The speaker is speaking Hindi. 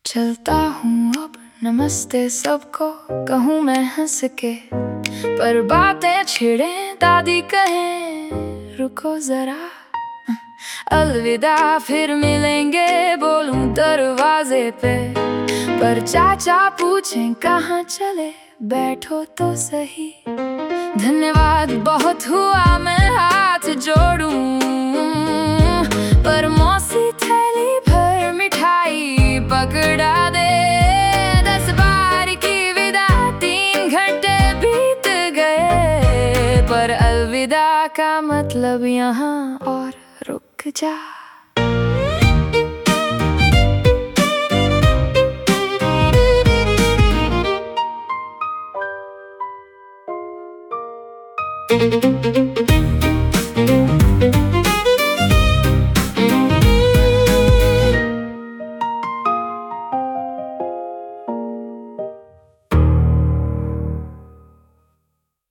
चलता हूँ अब नमस्ते सबको कहूँ मैं हंस के, पर बातें छिड़े दादी कहें रुको जरा। अलविदा फिर मिलेंगे बोलूं दरवाजे पे, पर चाचा पूछें कहाँ चले बैठो तो सही। धन्यवाद बहुत हुआ मैं हाथ जोड़ूं, पर मौसी थैली भर मिठाई पकड़ा दे। 10 बार की विदा 3 घंटे बीत गए, पर अलविदा का मतलब यहाँ और रुक जा।